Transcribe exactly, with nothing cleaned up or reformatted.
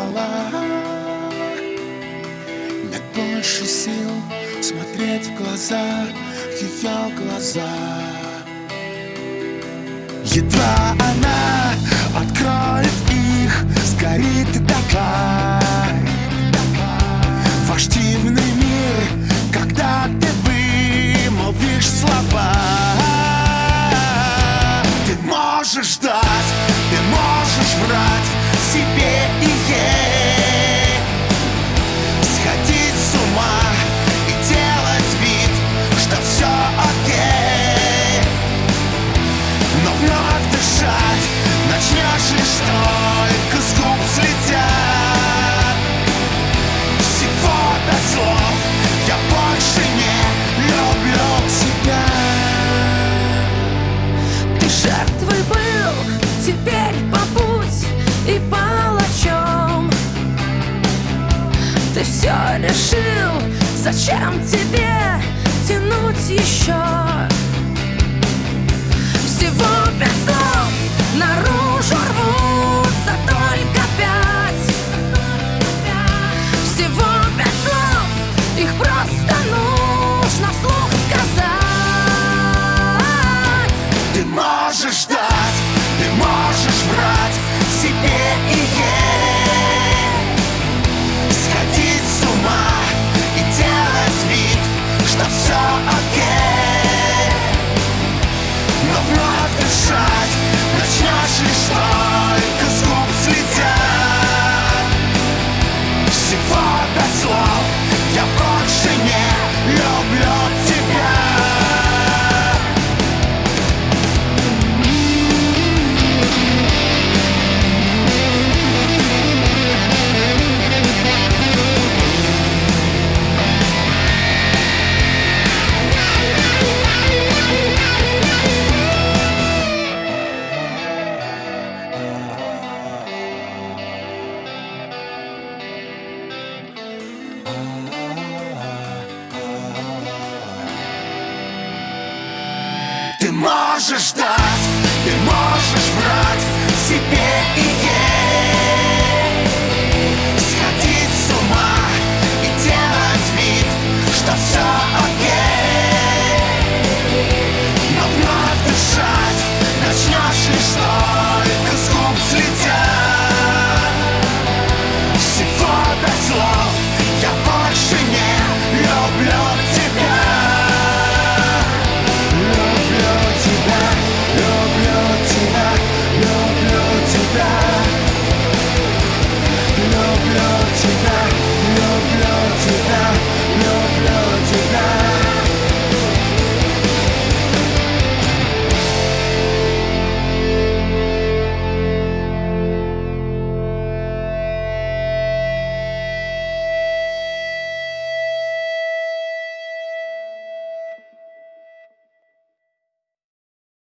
устала. Нет больше сил смотреть в глаза, в ее глаза. Едва она откроет их, сгорит дотла. Ваш дивный мир, когда ты вымолвишь слова. Ты можешь ждать, ты можешь врать себе и ей, сходить с ума и делать вид, что все окей. Но вновь дышать начнешь лишь только с губ слетят. Всего без слов я больше не люблю тебя. Ты жертвой был, теперь побудь и палачом. Ты все решил, зачем тебе тянуть еще? Всего без слов наружу рвутся только пять. Всего без слов, их просто нужно вслух сказать. Ты можешь ждать, ты можешь врать себе и ей, сходить с ума и делать вид, что все окей. Но вновь дышать начнешь лишь только с губ слетят. Всего без слов я больше не люблю тебя. Ты можешь ждать, ты можешь врать себе и ей,